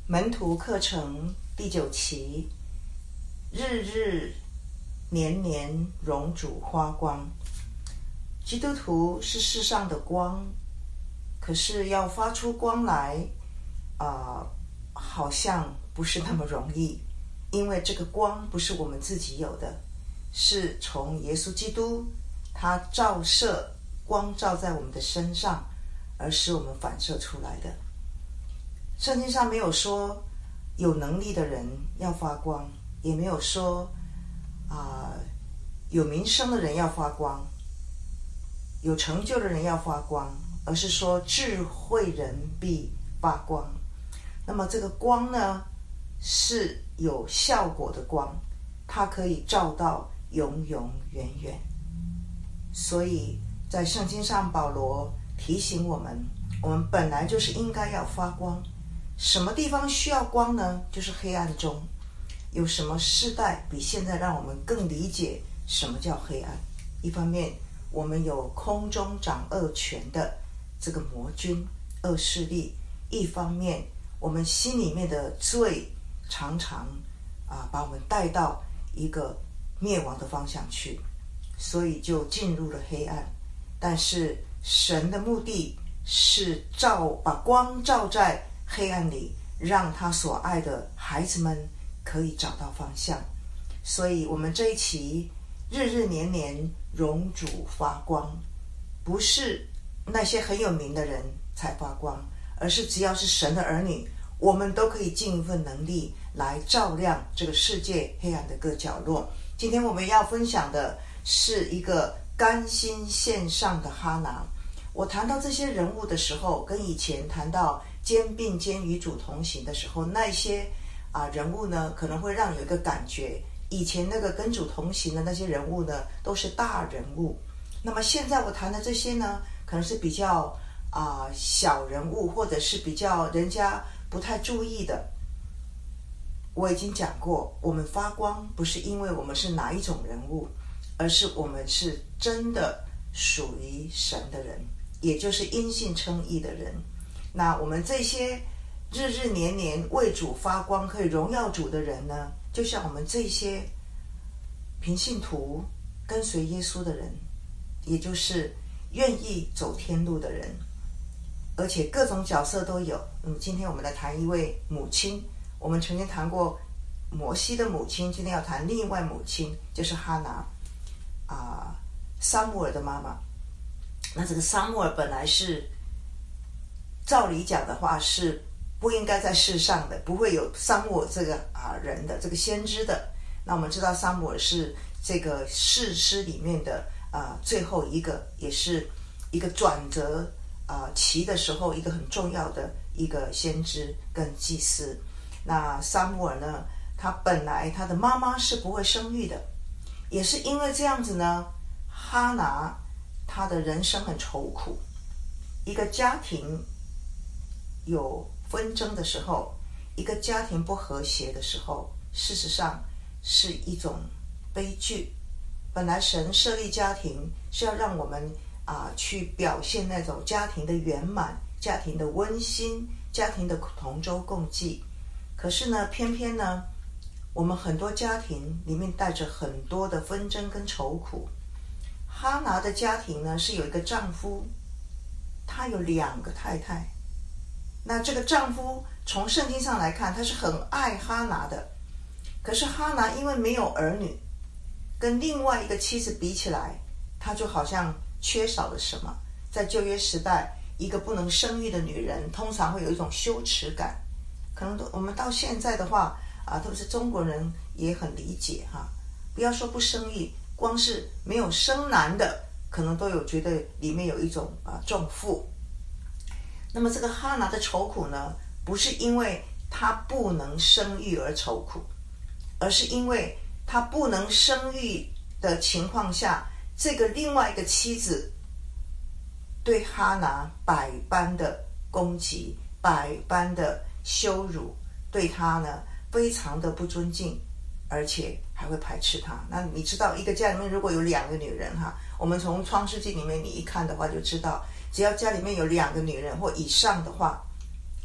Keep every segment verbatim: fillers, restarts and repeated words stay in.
门徒课程第九期，日日年年荣主发光。基督徒是世上的光，可是要发出光来，呃，好像不是那么容易，因为这个光不是我们自己有的，是从耶稣基督他照射光照在我们的身上，而使我们反射出来的。圣经上没有说有能力的人要发光，也没有说啊、呃、有名声的人要发光，有成就的人要发光，而是说智慧人必发光。那么这个光呢，是有效果的光，它可以照到永永远远。所以在圣经上，保罗提醒我们，我们本来就是应该要发光。什么地方需要光呢？就是黑暗中。有什么世代比现在让我们更理解什么叫黑暗？一方面我们有空中掌恶权的这个魔君恶势力，一方面我们心里面的罪常常啊把我们带到一个灭亡的方向去，所以就进入了黑暗。但是神的目的是照把光照在黑暗里，让他所爱的孩子们可以找到方向。所以我们这一期日日年年荣主发光，不是那些很有名的人才发光，而是只要是神的儿女，我们都可以尽一份能力来照亮这个世界黑暗的各角落。今天我们要分享的是一个甘心献上的哈拿。我谈到这些人物的时候，跟以前谈到肩并肩与主同行的时候，那些啊人物呢，可能会让有一个感觉，以前那个跟主同行的那些人物呢，都是大人物。那么现在我谈的这些呢，可能是比较啊小人物，或者是比较人家不太注意的。我已经讲过，我们发光不是因为我们是哪一种人物，而是我们是真的属于神的人，也就是因信称义的人。那我们这些日日年年为主发光可以荣耀主的人呢，就像我们这些平信徒跟随耶稣的人，也就是愿意走天路的人，而且各种角色都有。嗯，今天我们来谈一位母亲，我们曾经谈过摩西的母亲，今天要谈另外母亲，就是哈拿啊，撒母耳的妈妈。那这个撒母耳本来是照理讲的话是不应该在世上的，不会有撒母耳这个啊人的这个先知的。那我们知道撒母耳是这个士师里面的啊最后一个，也是一个转折啊期的时候一个很重要的一个先知跟祭司。那撒母耳呢，他本来他的妈妈是不会生育的，也是因为这样子呢，哈拿他的人生很愁苦。一个家庭有纷争的时候，一个家庭不和谐的时候，事实上是一种悲剧。本来神设立家庭是要让我们啊去表现那种家庭的圆满、家庭的温馨、家庭的同舟共济。可是呢，偏偏呢，我们很多家庭里面带着很多的纷争跟愁苦。哈拿的家庭呢，是有一个丈夫，他有两个太太。那这个丈夫从圣经上来看，他是很爱哈拿的。可是哈拿因为没有儿女，跟另外一个妻子比起来，他就好像缺少了什么。在旧约时代，一个不能生育的女人通常会有一种羞耻感。可能我们到现在的话啊，特别是中国人也很理解哈。不要说不生育，光是没有生男的，可能都有觉得里面有一种啊重负。那么这个哈拿的愁苦呢，不是因为他不能生育而愁苦，而是因为他不能生育的情况下，这个另外一个妻子对哈拿百般的攻击，百般的羞辱，对他呢非常的不尊敬，而且还会排斥他。那你知道一个家里面如果有两个女人哈，我们从创世纪里面你一看的话就知道，只要家里面有两个女人或以上的话，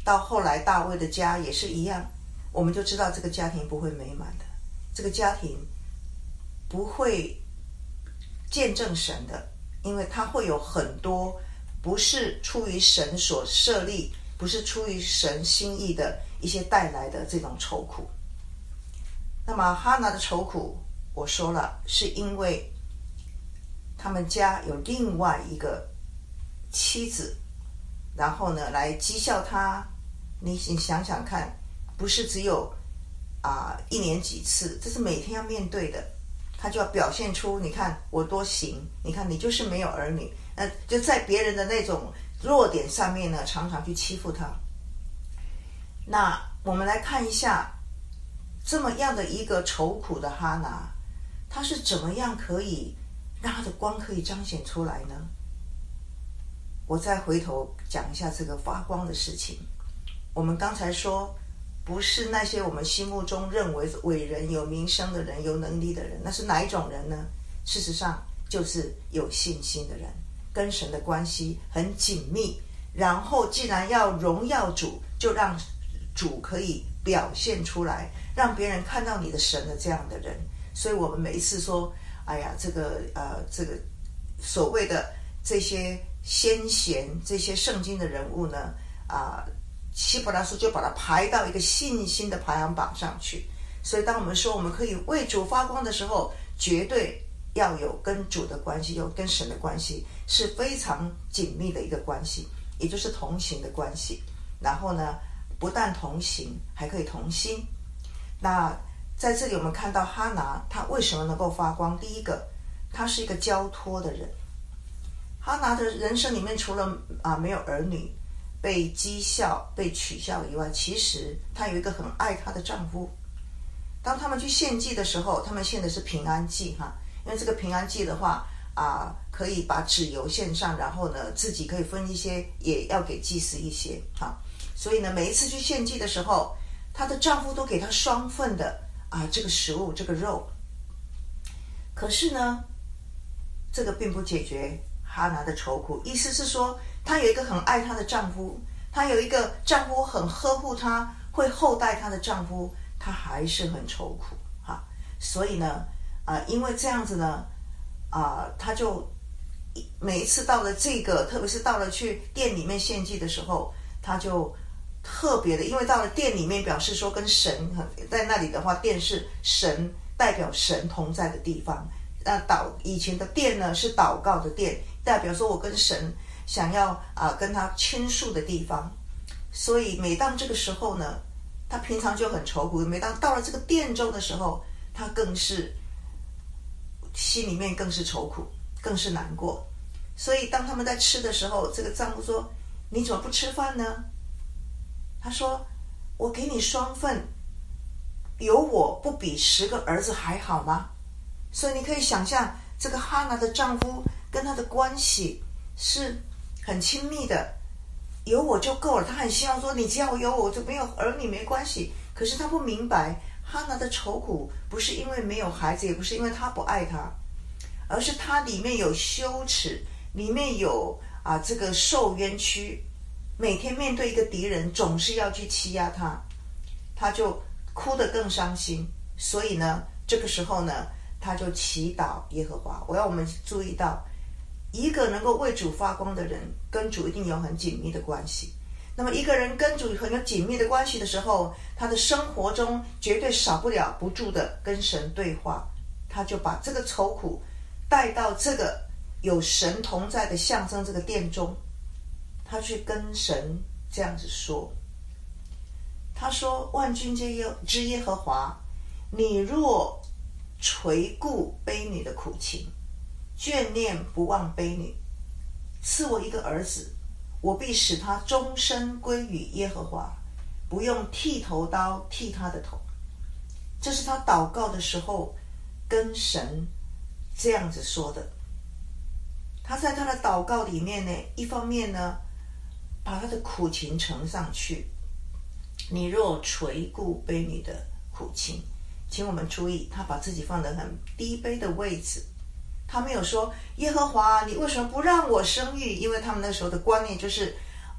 到后来大卫的家也是一样，我们就知道这个家庭不会美满的，这个家庭不会见证神的，因为它会有很多不是出于神所设立，不是出于神心意的一些带来的这种愁苦。那么哈拿的愁苦，我说了，是因为他们家有另外一个妻子，然后呢来讥笑他。你你想想看，不是只有啊、呃、一年几次，这是每天要面对的。他就要表现出，你看我多行，你看你就是没有儿女，那就在别人的那种弱点上面呢，常常去欺负他。那我们来看一下，这么样的一个愁苦的哈拿，他是怎么样可以让他的光可以彰显出来呢？我再回头讲一下这个发光的事情。我们刚才说，不是那些我们心目中认为伟人、有名声的人、有能力的人，那是哪一种人呢？事实上就是有信心的人，跟神的关系很紧密，然后既然要荣耀主，就让主可以表现出来，让别人看到你的神的这样的人。所以我们每一次说，哎呀，这个呃，这个所谓的这些先贤、这些圣经的人物呢，啊、呃。希伯来书就把它排到一个信心的排行榜上去。所以当我们说我们可以为主发光的时候，绝对要有跟主的关系，有跟神的关系，是非常紧密的一个关系，也就是同行的关系。然后呢，不但同行，还可以同心。那在这里我们看到哈拿他为什么能够发光？第一个，他是一个交托的人。哈拿的人生里面除了啊没有儿女，被讥笑、被取笑以外，其实她有一个很爱她的丈夫。当他们去献祭的时候，他们献的是平安祭哈，因为这个平安祭的话啊、呃，可以把脂油献上，然后呢自己可以分一些，也要给祭司一些哈。所以呢，每一次去献祭的时候，她的丈夫都给她双份的啊这个食物，这个肉。可是呢，这个并不解决哈拿的愁苦，意思是说，她有一个很爱她的丈夫，她有一个丈夫很呵护她，会厚待她的丈夫，她还是很愁苦哈。所以呢，啊、呃，因为这样子呢，啊、呃，她就每一次到了这个，特别是到了去店里面献祭的时候，她就特别的，因为到了店里面，表示说跟神在那里的话，殿是神代表神同在的地方。那祷以前的殿呢是祷告的殿，代表说我跟神想要啊、呃、跟他倾诉的地方。所以每当这个时候呢，他平常就很愁苦，每当到了这个殿中的时候，他更是心里面更是愁苦，更是难过。所以当他们在吃的时候，这个丈夫说：“你怎么不吃饭呢？”他说：“我给你双份，有我不比十个儿子还好吗？”所以你可以想象，这个哈拿的丈夫跟她的关系是很亲密的，有我就够了。他很希望说，你只要有我，就没有儿女没关系。可是他不明白，哈拿的愁苦不是因为没有孩子，也不是因为他不爱他，而是他里面有羞耻，里面有啊这个受冤屈，每天面对一个敌人，总是要去欺压他，他就哭得更伤心。所以呢，这个时候呢，他就祈祷耶和华。我要我们注意到，一个能够为主发光的人，跟主一定有很紧密的关系。那么一个人跟主很有紧密的关系的时候，他的生活中绝对少不了不住的跟神对话。他就把这个愁苦带到这个有神同在的象征这个殿中，他去跟神这样子说。他说：“万军之耶和华，你若垂顾卑女的苦情，眷念不忘卑女，赐我一个儿子，我必使他终身归于耶和华，不用剃头刀剃他的头。”这是他祷告的时候跟神这样子说的。他在他的祷告里面呢，一方面呢，把他的苦情呈上去。你若垂顾卑女的苦情，请我们注意，他把自己放得很低卑的位置。他没有说耶和华，你为什么不让我生育？因为他们那时候的观念就是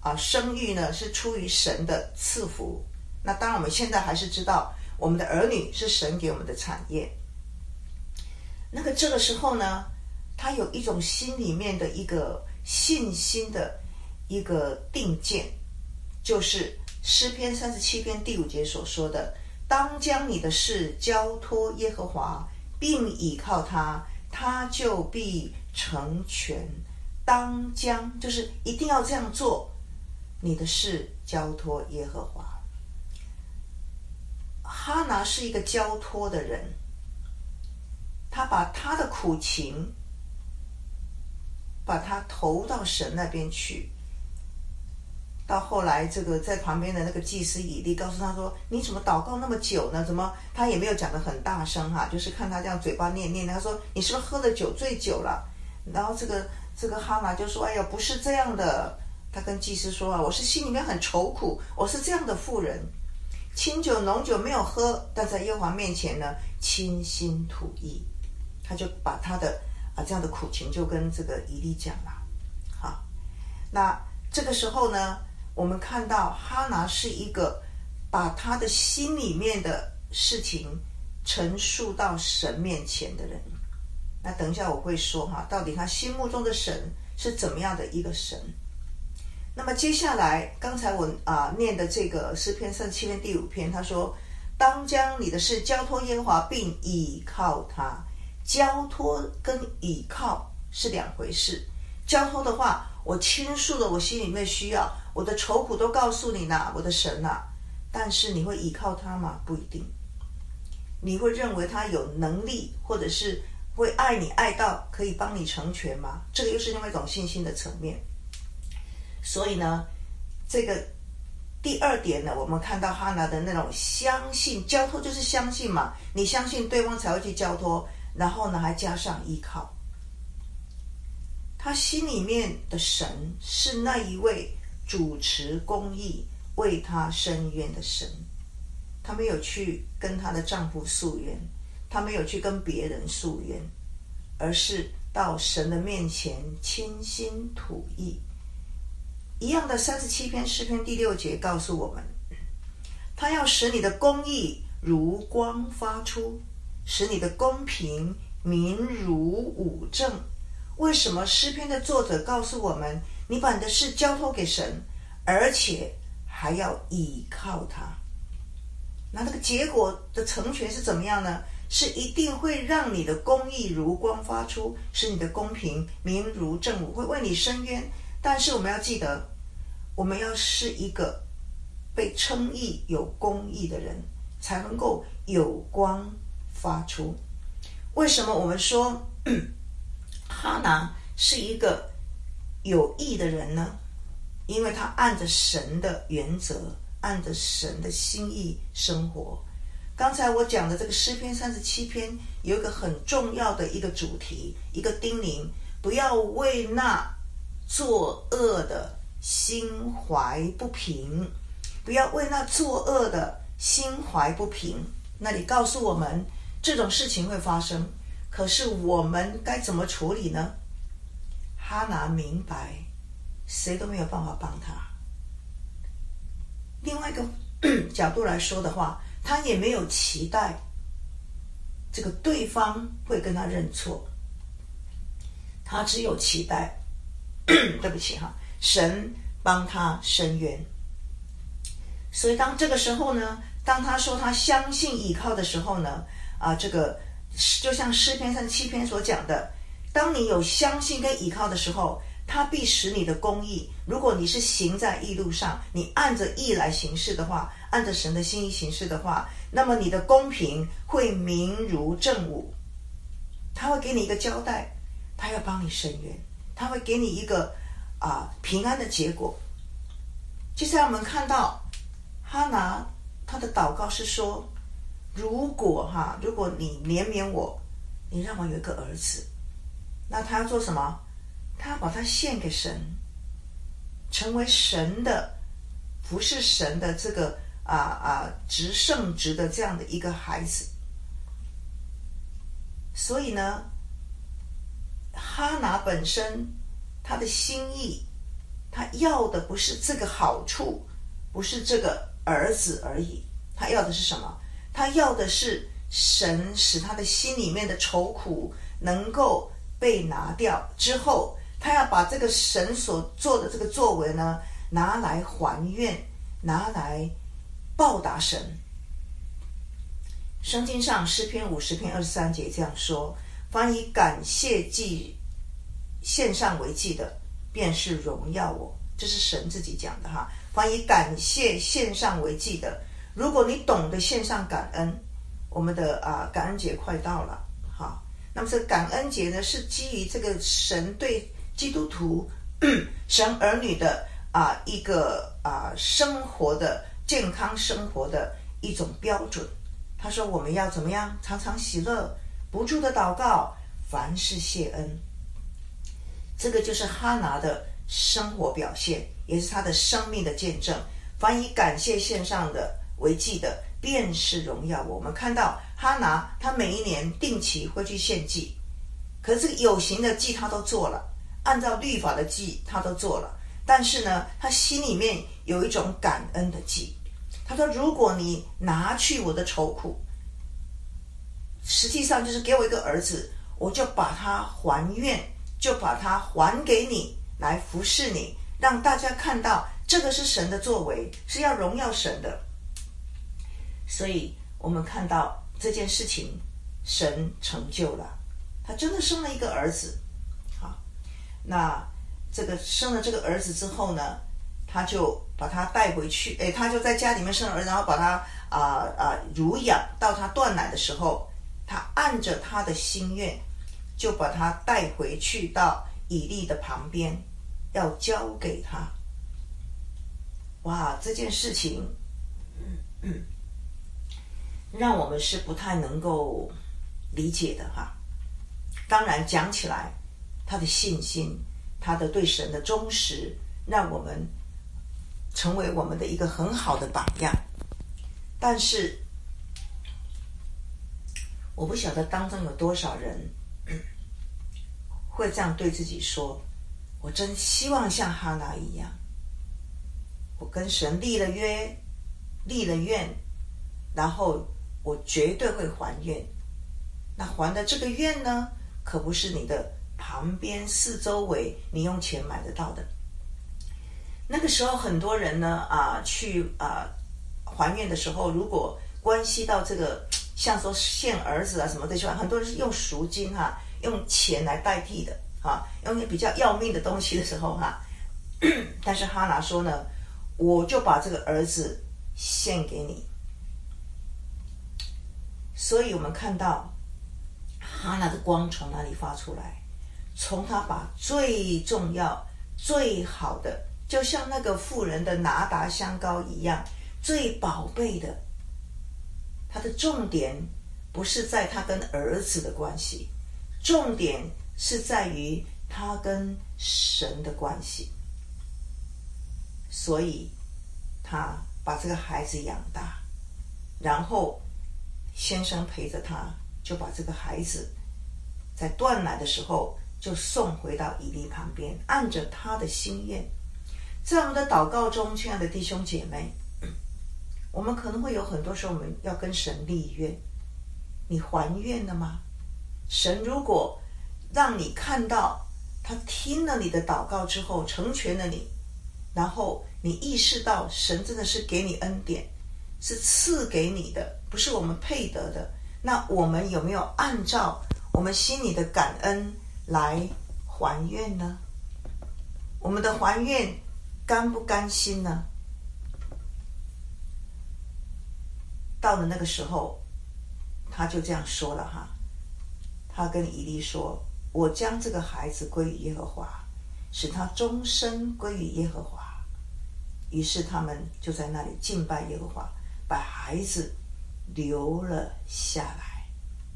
啊生育呢是出于神的赐福。那当然我们现在还是知道我们的儿女是神给我们的产业。那个这个时候呢，他有一种心里面的一个信心的一个定见，就是诗篇三十七篇第五节所说的，当将你的事交托耶和华，并倚靠他，他就必成全。当将就是一定要这样做，你的事交托耶和华。哈拿是一个交托的人，他把他的苦情把他投到神那边去。到后来这个在旁边的那个祭司以利告诉他说，你怎么祷告那么久呢？怎么他也没有讲得很大声哈、啊，就是看他这样嘴巴念念，他说你是不是喝了酒醉酒了？然后这个这个哈拿就说，哎呀不是这样的，他跟祭司说啊，我是心里面很愁苦，我是这样的妇人，清酒浓酒没有喝，但在耶和华面前呢倾心吐意。他就把他的啊这样的苦情就跟这个以利讲了。好，那这个时候呢，我们看到哈拿是一个把他的心里面的事情陈述到神面前的人。那等一下我会说哈，到底他心目中的神是怎么样的一个神。那么接下来刚才我啊念的这个诗篇三十七篇第五篇，他说，当将你的事交托耶和华，并倚靠他。交托跟倚靠是两回事。交托的话，我倾诉了我心里面需要，我的愁苦都告诉你啦，我的神啦。但是你会倚靠他吗？不一定。你会认为他有能力，或者是会爱你爱到可以帮你成全吗？这个又是另外一种信心的层面。所以呢，这个第二点呢，我们看到哈拿的那种相信，交托就是相信嘛，你相信对方才会去交托，然后呢还加上依靠。他心里面的神是那一位主持公义为他伸冤的神。他没有去跟她的丈夫诉冤，他没有去跟别人诉冤，而是到神的面前倾心吐意。一样的三十七篇诗篇第六节告诉我们，他要使你的公义如光发出，使你的公平明如午正。为什么诗篇的作者告诉我们，你把你的事交托给神，而且还要倚靠他？那那个结果的成全是怎么样呢？是一定会让你的公义如光发出，使你的公平明如正午，会为你伸冤。但是我们要记得，我们要是一个被称义有公义的人，才能够有光发出。为什么我们说哈拿是一个有义的人呢？因为他按着神的原则，按着神的心意生活。刚才我讲的这个诗篇三十七篇有一个很重要的一个主题，一个叮咛，不要为那作恶的心怀不平，不要为那作恶的心怀不平。那里告诉我们这种事情会发生，可是我们该怎么处理呢？哈拿明白谁都没有办法帮他。另外一个角度来说的话，他也没有期待这个对方会跟他认错，他只有期待对不起哈，神帮他伸冤。所以当这个时候呢，当他说他相信倚靠的时候呢，啊，这个就像诗篇三十七篇所讲的，当你有相信跟倚靠的时候，他必使你的公义，如果你是行在义路上，你按着义来行事的话，按着神的心意行事的话，那么你的公平会明如正午。他会给你一个交代，他要帮你伸冤，他会给你一个啊平安的结果。接下来我们看到哈拿他的祷告是说，如果哈，如果你怜悯我，你让我有一个儿子，那他要做什么？他要把他献给神，成为神的，不是神的这个啊啊直圣职的这样的一个孩子。所以呢，哈拿本身他的心意， 他要的不是这个好处，不是这个儿子而已，他要的是什么？他要的是神使他的心里面的愁苦能够被拿掉之后，他要把这个神所做的这个作为呢，拿来还愿，拿来报答神。圣经上诗篇五十篇二十三节这样说：凡以感谢祭献上为祭的，便是荣耀我。这是神自己讲的哈。凡以感谢献上为祭的，如果你懂得献上感恩，我们的啊感恩节快到了，好，那么这个感恩节呢，是基于这个神对基督徒神儿女的啊一个啊生活的健康生活的一种标准。他说我们要怎么样？常常喜乐，不住的祷告，凡事谢恩。这个就是哈拿的生活表现，也是他的生命的见证。凡以感谢献上的为祭的，便是荣耀我。我们看到哈拿，他每一年定期会去献祭，可是这个有形的祭他都做了，按照律法的祭他都做了，但是呢，他心里面有一种感恩的祭。他说如果你拿去我的愁苦，实际上就是给我一个儿子，我就把他还愿，就把他还给你，来服侍你，让大家看到这个是神的作为，是要荣耀神的。所以我们看到这件事情神成就了，他真的生了一个儿子。好，那这个生了这个儿子之后呢，他就把他带回去，诶，他就在家里面生了儿子，然后把他啊啊乳养到他断奶的时候，他按着他的心愿，就把他带回去到以利的旁边，要交给他。哇，这件事情，嗯嗯，让我们是不太能够理解的哈。当然讲起来，他的信心，他的对神的忠实，让我们成为我们的一个很好的榜样。但是我不晓得当中有多少人会这样对自己说，我真希望像哈拿一样，我跟神立了约，立了愿，然后我绝对会还愿。那还的这个愿呢，可不是你的旁边四周围你用钱买得到的。那个时候很多人呢啊去啊还愿的时候，如果关系到这个像说献儿子啊什么这些，很多人是用赎金哈、啊，用钱来代替的啊，用比较要命的东西的时候哈、啊，但是哈拿说呢，我就把这个儿子献给你。所以我们看到哈拿的光从哪里发出来？从他把最重要最好的，就像那个妇人的拿达香膏一样，最宝贝的，他的重点不是在他跟儿子的关系，重点是在于他跟神的关系。所以他把这个孩子养大，然后先生陪着他，就把这个孩子在断奶的时候就送回到以利旁边，按着他的心愿。在我们的祷告中，亲爱的弟兄姐妹，我们可能会有很多时候我们要跟神立愿，你还愿了吗？神如果让你看到他听了你的祷告之后成全了你，然后你意识到神真的是给你恩典，是赐给你的，不是我们配得的，那我们有没有按照我们心里的感恩来还愿呢？我们的还愿甘不甘心呢？到了那个时候，他就这样说了哈，他跟以利说，我将这个孩子归于耶和华，使他终身归于耶和华。于是他们就在那里敬拜耶和华，把孩子留了下来。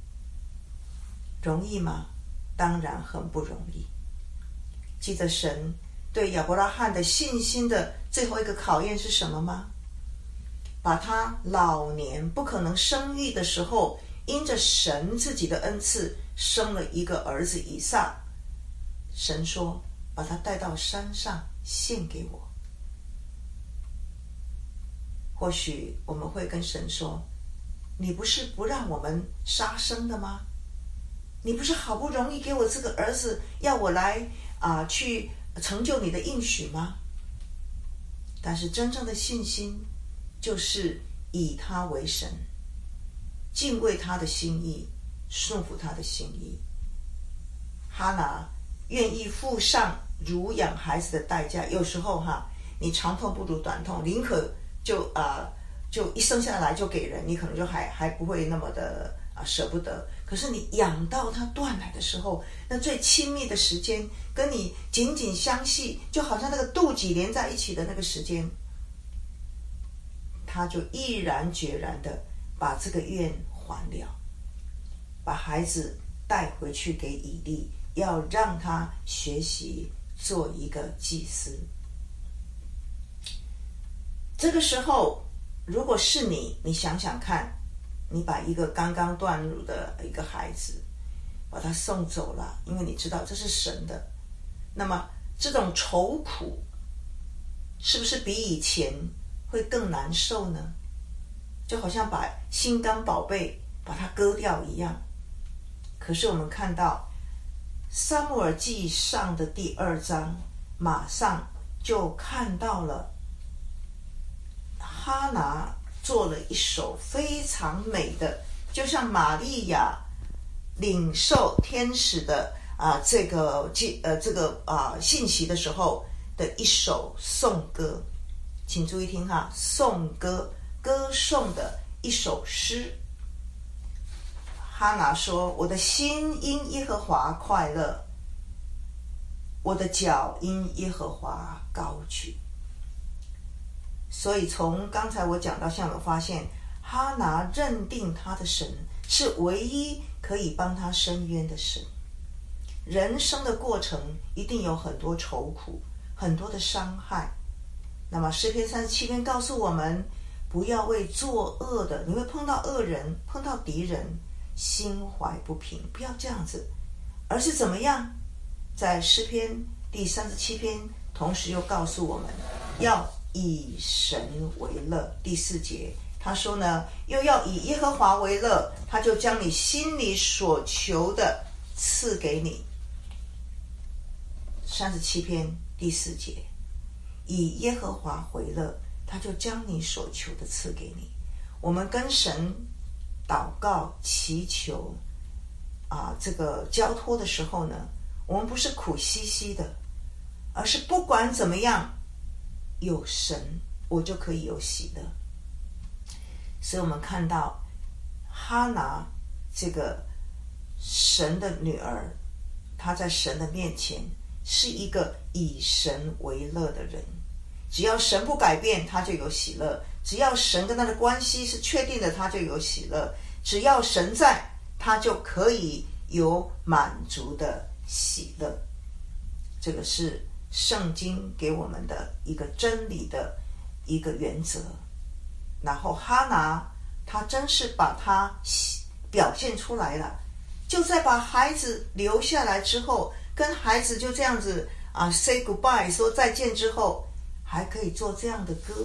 容易吗？当然很不容易。记得神对亚伯拉罕的信心的最后一个考验是什么吗？把他老年不可能生育的时候，因着神自己的恩赐生了一个儿子以撒，神说把他带到山上献给我。或许我们会跟神说，你不是不让我们杀生的吗？你不是好不容易给我这个儿子，要我来啊、呃、去成就你的应许吗？但是真正的信心就是以他为神，敬畏他的心意，顺服他的心意。哈拿愿意付上乳养孩子的代价，有时候哈，你长痛不如短痛，宁可就啊、呃、就一生下来就给人，你可能就还还不会那么的啊舍不得。可是你养到他断奶的时候，那最亲密的时间，跟你紧紧相系，就好像那个肚脐连在一起的那个时间，他就毅然决然的把这个愿还了，把孩子带回去给以利，要让他学习做一个祭司。这个时候，如果是你，你想想看，你把一个刚刚断乳的一个孩子把他送走了，因为你知道这是神的，那么这种愁苦是不是比以前会更难受呢？就好像把心肝宝贝把它割掉一样。可是我们看到撒母耳记上的第二章，马上就看到了哈拿做了一首非常美的，就像玛利亚领受天使的啊、呃、这个呃这个啊、呃、信息的时候的一首颂歌。请注意听哈，颂歌，歌颂的一首诗。哈拿说，我的心因耶和华快乐，我的脚因耶和华高举。所以从刚才我讲到现在，我发现哈拿认定他的神是唯一可以帮他伸冤的神。人生的过程一定有很多愁苦，很多的伤害。那么诗篇三十七篇告诉我们，不要为作恶的，你会碰到恶人，碰到敌人，心怀不平，不要这样子，而是怎么样？在诗篇第三十七篇同时又告诉我们，要以神为乐。第四节他说呢，又要以耶和华为乐，他就将你心里所求的赐给你。三十七篇第四节，以耶和华为乐，他就将你所求的赐给你。我们跟神祷告祈求啊，这个交托的时候呢，我们不是苦兮兮的，而是不管怎么样，有神我就可以有喜乐。所以我们看到哈拿这个神的女儿，她在神的面前是一个以神为乐的人。只要神不改变，他就有喜乐；只要神跟他的关系是确定的，他就有喜乐；只要神在，他就可以有满足的喜乐。这个是圣经给我们的一个真理的一个原则。然后哈拿他真是把它表现出来了，就在把孩子留下来之后，跟孩子就这样子啊 say goodbye 说再见之后，还可以做这样的歌。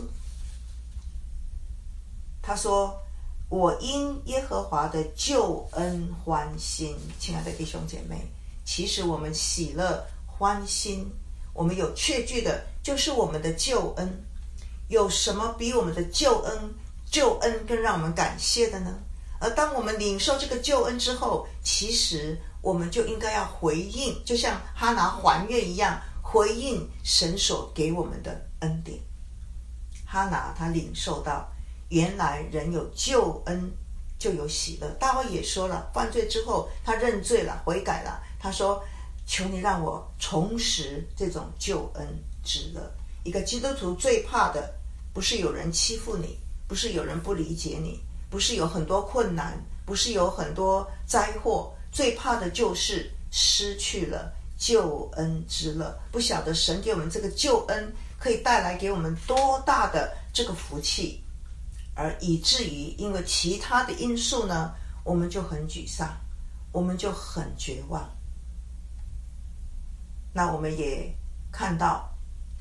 他说，我因耶和华的救恩欢心。亲爱的弟兄姐妹，其实我们喜乐欢心，我们有确据的就是我们的救恩。有什么比我们的救恩救恩更让我们感谢的呢？而当我们领受这个救恩之后，其实我们就应该要回应，就像哈拿还愿一样，回应神所给我们的恩典。哈拿他领受到原来人有救恩就有喜乐。大卫也说了，犯罪之后他认罪了，悔改了，他说求你让我重拾这种救恩之乐。一个基督徒最怕的不是有人欺负你，不是有人不理解你，不是有很多困难，不是有很多灾祸，最怕的就是失去了救恩之乐。不晓得神给我们这个救恩可以带来给我们多大的这个福气，而以至于因为其他的因素呢，我们就很沮丧，我们就很绝望。那我们也看到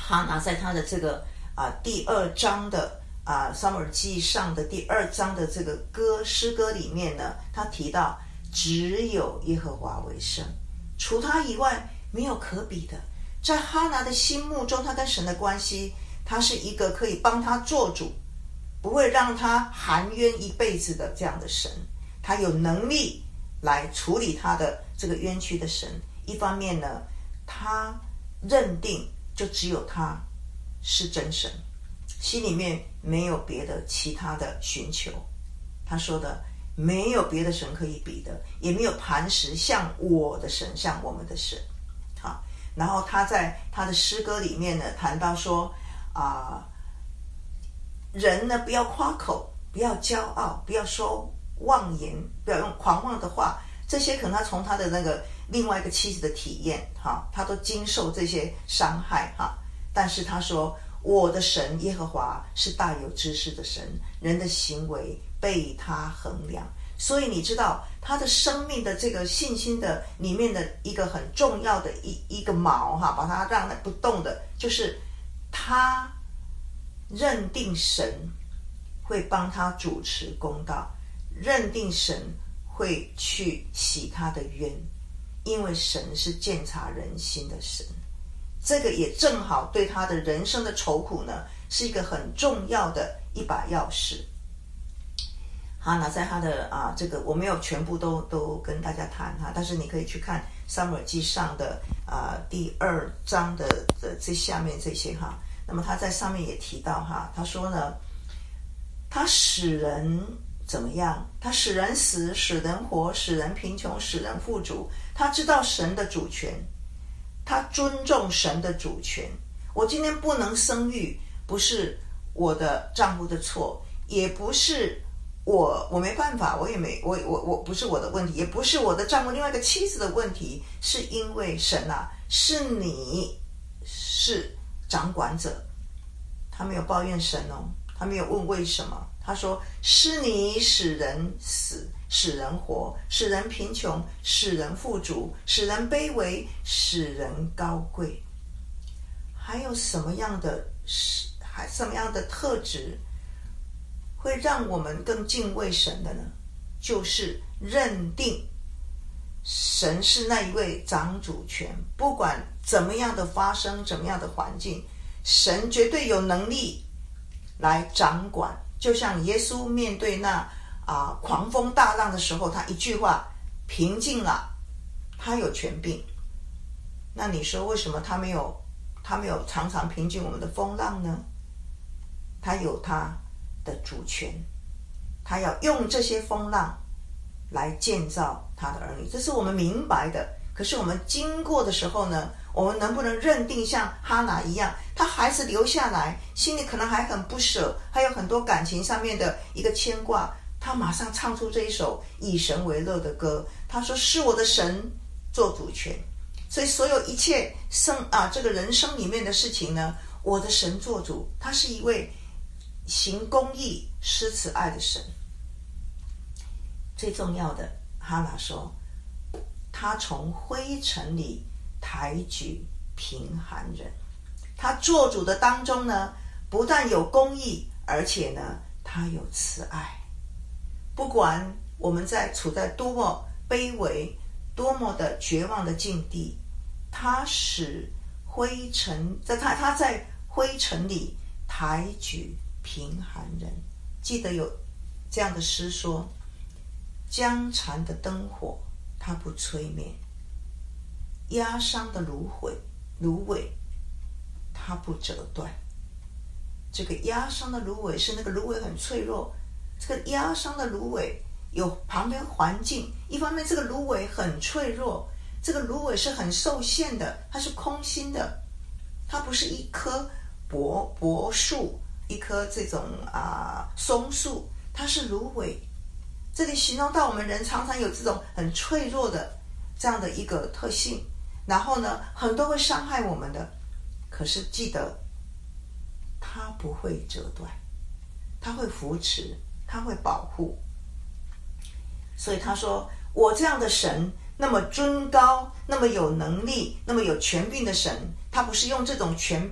哈拿在他的这个啊第二章的啊撒母耳记上的第二章的这个歌诗歌里面呢，他提到只有耶和华为圣，除他以外没有可比的。在哈拿的心目中，他跟神的关系，他是一个可以帮他做主，不会让他含冤一辈子的这样的神，他有能力来处理他的这个冤屈的神。一方面呢，他认定就只有他是真神，心里面没有别的其他的寻求。他说的没有别的神可以比的，也没有磐石像我的神，像我们的神。好，然后他在他的诗歌里面呢谈到说啊、呃，人呢不要夸口，不要骄傲，不要说妄言，不要用狂妄的话，这些可能他从他的那个另外一个妻子的体验哈，他都经受这些伤害哈。但是他说我的神耶和华是大有知识的神，人的行为被他衡量。所以你知道他的生命的这个信心的里面的一个很重要的一一个锚哈，把它让它不动的，就是他认定神会帮他主持公道，认定神会去洗他的冤，因为神是鉴察人心的神。这个也正好对他的人生的愁苦呢，是一个很重要的一把钥匙。哈拿在他的啊，这个我没有全部都都跟大家谈哈，但是你可以去看撒母耳记上的啊第二章的的这下面这些哈。那么他在上面也提到哈，他说呢，他使人怎么样？他使人死，使人活，使人贫穷，使人富足。他知道神的主权，他尊重神的主权。我今天不能生育，不是我的丈夫的错，也不是我我没办法，我也没我我我不是我的问题，也不是我的丈夫另外一个妻子的问题，是因为神啊，是你是掌管者。他没有抱怨神哦，他没有问为什么，他说是你使人死，使人活，使人贫穷，使人富足，使人卑微，使人高贵。还有什么样的还什么样的特质会让我们更敬畏神的呢？就是认定神是那一位掌主权，不管怎么样的发生，怎么样的环境，神绝对有能力来掌管。就像耶稣面对那啊狂风大浪的时候，他一句话平静了，他有权柄。那你说为什么他没有他没有常常平静我们的风浪呢？他有他的主权，他要用这些风浪来建造他的儿女，这是我们明白的。可是我们经过的时候呢，我们能不能认定像哈拿一样，他孩子留下来，心里可能还很不舍，还有很多感情上面的一个牵挂，他马上唱出这一首以神为乐的歌。他说是我的神做主权，所以所有一切生啊这个人生里面的事情呢，我的神做主。他是一位行公义施慈爱的神。最重要的，哈拿说他从灰尘里抬举贫寒人。他做主的当中呢，不但有公义，而且呢他有慈爱。不管我们在处在多么卑微，多么的绝望的境地，他使灰尘在他他在灰尘里抬举贫寒人。记得有这样的诗说，将残的灯火他不吹灭，压伤的芦苇芦苇他不折断。这个压伤的芦苇是那个芦苇很脆弱，这个压伤的芦苇有旁边环境，一方面这个芦苇很脆弱，这个芦苇是很受限的，它是空心的，它不是一棵柏柏树，一棵这种啊松树，它是芦苇。这里形容到我们人常常有这种很脆弱的这样的一个特性，然后呢很多会伤害我们的，可是记得它不会折断，它会扶持，它会保护。所以他说我这样的神那么尊高，那么有能力，那么有权柄的神，他不是用这种权柄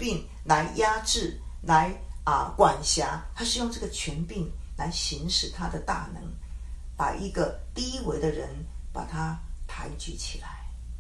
来压制，来啊管辖，他是用这个权柄来行使他的大能，把一个低微的人把他抬举起来。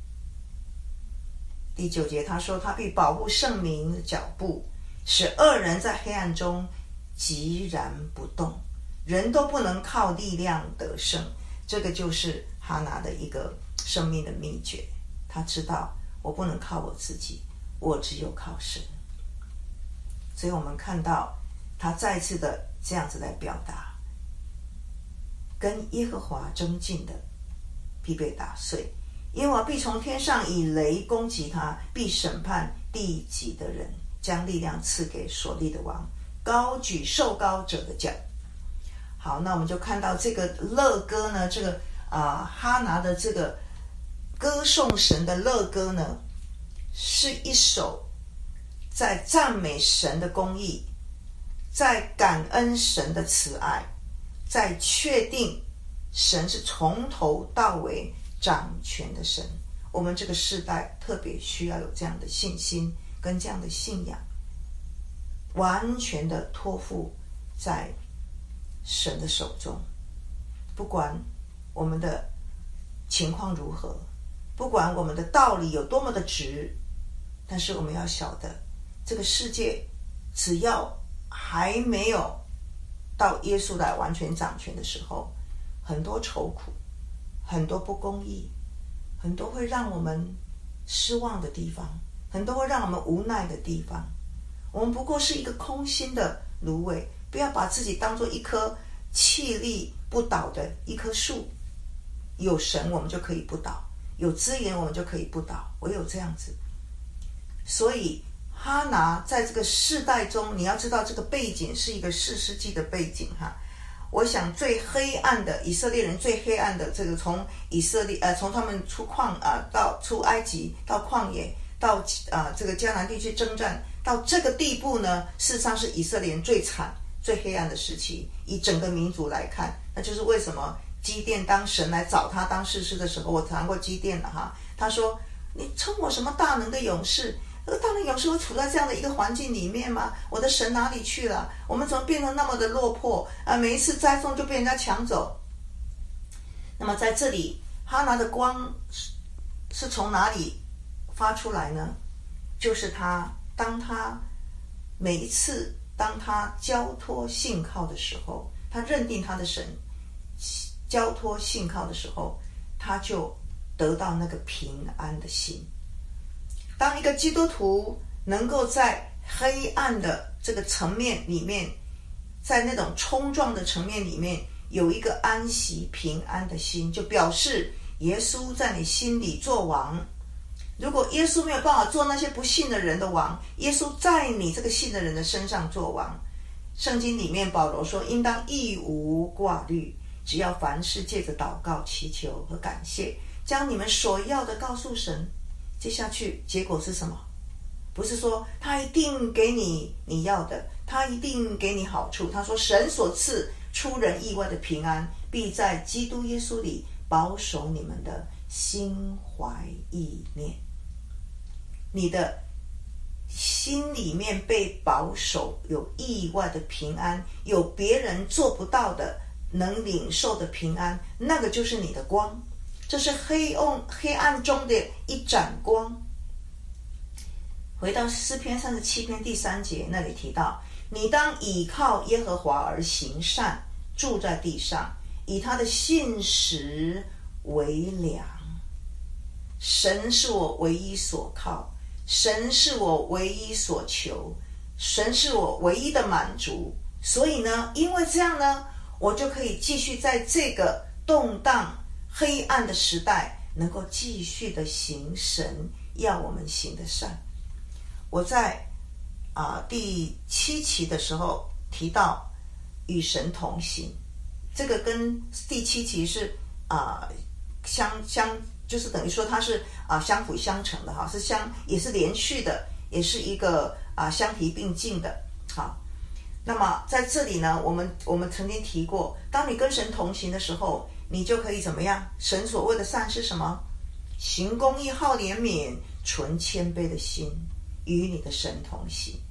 第九节他说，他必保护圣民的脚步，使恶人在黑暗中寂然不动，人都不能靠力量得胜。这个就是哈拿的一个生命的秘诀，他知道我不能靠我自己，我只有靠神。所以我们看到他再次的这样子来表达，跟耶和华争竞的必被打碎，耶和华必从天上以雷攻击他，必审判地极的人，将力量赐给所立的王，高举受膏者的脚。好，那我们就看到这个乐歌呢，这个啊、呃、哈拿的这个歌颂神的乐歌呢，是一首在赞美神的公义，在感恩神的慈爱，在确定神是从头到尾掌权的神。我们这个世代特别需要有这样的信心跟这样的信仰，完全的托付在神的手中。不管我们的情况如何，不管我们的道理有多么的直，但是我们要晓得，这个世界只要还没有到耶稣来完全掌权的时候，很多愁苦，很多不公义，很多会让我们失望的地方，很多会让我们无奈的地方。我们不过是一个空心的芦苇，不要把自己当作一棵气力不倒的一棵树。有神我们就可以不倒，有资源我们就可以不倒，唯有这样子。所以哈拿在这个世代中，你要知道这个背景是一个四世纪的背景哈。我想最黑暗的以色列人，最黑暗的这个从以色列呃从他们出旷啊、呃、到出埃及，到旷野，到啊、呃、这个迦南地区征战，到这个地步呢，事实上是以色列人最惨最黑暗的时期。以整个民族来看，那就是为什么基甸当神来找他当士师的时候，我谈过基甸了哈，他说你称我什么大能的勇士？那个大能勇士会处在这样的一个环境里面吗？我的神哪里去了？我们怎么变成那么的落魄啊？每一次栽种就被人家抢走。那么在这里，哈拿的光是从哪里发出来呢？就是他当他每一次当他交托信靠的时候，他认定他的神，交托信靠的时候，他就得到那个平安的心。当一个基督徒能够在黑暗的这个层面里面，在那种冲撞的层面里面有一个安息平安的心，就表示耶稣在你心里做王。如果耶稣没有办法做那些不信的人的王，耶稣在你这个信的人的身上做王。圣经里面保罗说，应当一无挂虑，只要凡事借着祷告祈求和感谢，将你们所要的告诉神。接下去结果是什么？不是说他一定给你你要的，他一定给你好处。他说神所赐出人意外的平安，必在基督耶稣里保守你们的心怀意念。你的心里面被保守，有意外的平安，有别人做不到的能领受的平安，那个就是你的光。这是黑暗黑暗中的一盏光。回到诗篇三十七篇第三节那里提到，你当倚靠耶和华而行善，住在地上，以他的信实为粮。神是我唯一所靠，神是我唯一所求，神是我唯一的满足。所以呢，因为这样呢，我就可以继续在这个动荡黑暗的时代，能够继续的行神要我们行的善。我在啊、呃、第七期的时候提到与神同行，这个跟第七期是啊、呃、相相就是等于说它是啊、呃、相辅相成的哈，是相也是连续的，也是一个啊、呃、相提并进的。好，那么在这里呢，我们我们曾经提过，当你跟神同行的时候，你就可以怎么样？神所谓的善是什么？行公义，好怜悯，存谦卑的心，与你的神同行。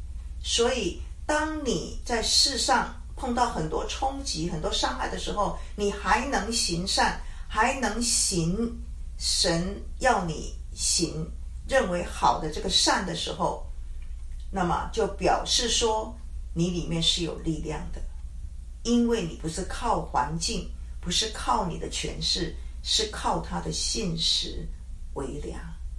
所以当你在世上碰到很多冲击、很多伤害的时候，你还能行善，还能行神要你行认为好的这个善的时候，那么就表示说你里面是有力量的，因为你不是靠环境，不是靠你的权势，是靠他的信实为粮。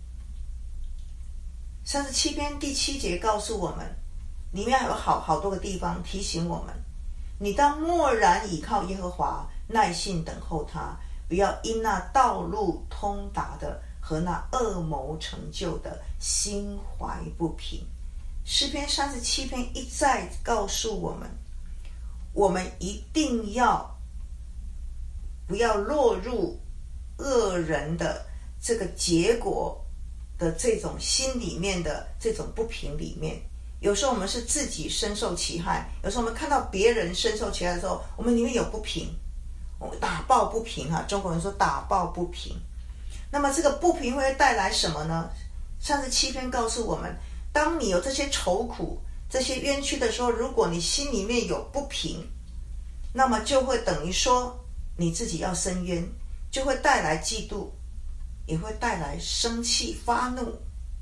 三十七篇第七节告诉我们，里面还有好好多个地方提醒我们，你当默然倚靠耶和华，耐心等候他，不要因那道路通达的和那恶谋成就的心怀不平。诗篇三十七篇一再告诉我们，我们一定要不要落入恶人的这个结果的这种心里面的这种不平里面。有时候我们是自己深受其害，有时候我们看到别人深受其害的时候，我们里面有不平，打抱不平啊，中国人说打抱不平。那么这个不平会带来什么呢？三十七篇告诉我们，当你有这些愁苦、这些冤屈的时候，如果你心里面有不平，那么就会等于说你自己要伸冤，就会带来嫉妒，也会带来生气、发怒，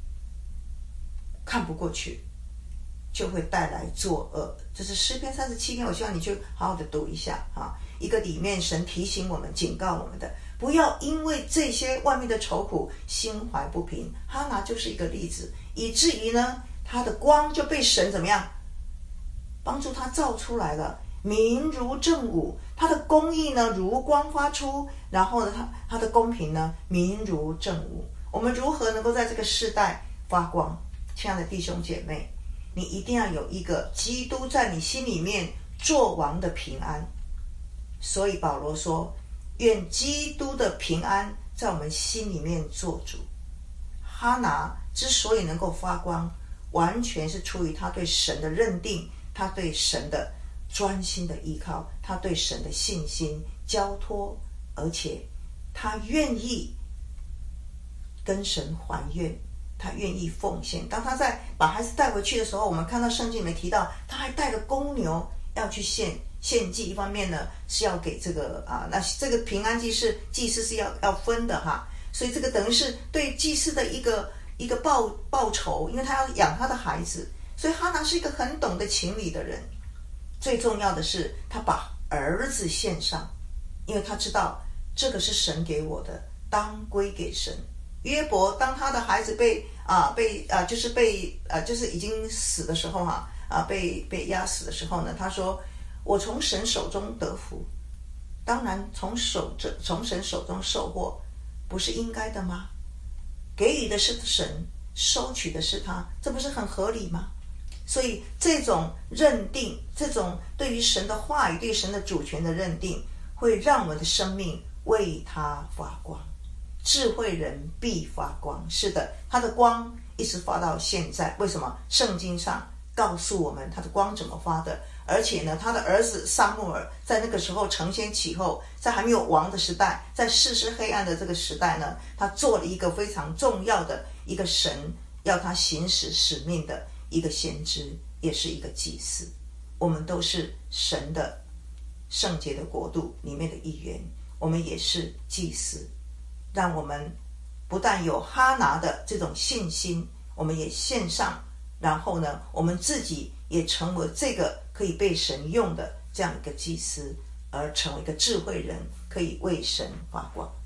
看不过去，就会带来作恶。这是诗篇三十七篇，我希望你去好好的读一下啊。一个里面神提醒我们、警告我们的，不要因为这些外面的愁苦心怀不平。哈拿就是一个例子，以至于呢，他的光就被神怎么样帮助他照出来了，明如正午，他的公义呢如光发出，然后呢，他他的公平呢明如正午。我们如何能够在这个世代发光？亲爱的弟兄姐妹，你一定要有一个基督在你心里面作王的平安。所以保罗说，愿基督的平安在我们心里面做主。哈拿之所以能够发光，完全是出于他对神的认定，他对神的专心的依靠，他对神的信心交托，而且他愿意跟神还愿，他愿意奉献。当他在把孩子带回去的时候，我们看到圣经里面提到，他还带了公牛要去献献祭。一方面呢是要给这个啊，那这个平安祭是祭司是要要分的哈，所以这个等于是对祭司的一个一个报报酬，因为他要养他的孩子。所以哈拿是一个很懂得情理的人。最重要的是，他把儿子献上，因为他知道这个是神给我的，当归给神。约伯当他的孩子被啊被啊就是被啊就是已经死的时候哈啊被被压死的时候呢，他说我从神手中得福，当然从手从神手中受获，不是应该的吗？给予的是神，收取的是他，这不是很合理吗？所以这种认定，这种对于神的话语、对神的主权的认定，会让我们的生命为他发光。智慧人必发光，是的，他的光一直发到现在。为什么？圣经上告诉我们他的光怎么发的，而且呢，他的儿子撒母耳在那个时候承先启后，在还没有王的时代，在世事黑暗的这个时代呢，他做了一个非常重要的一个神要他行使使命的一个先知，也是一个祭司。我们都是神的圣洁的国度里面的一员，我们也是祭司。让我们不但有哈拿的这种信心，我们也献上，然后呢，我们自己也成为这个可以被神用的这样一个祭司，而成为一个智慧人，可以为神发光。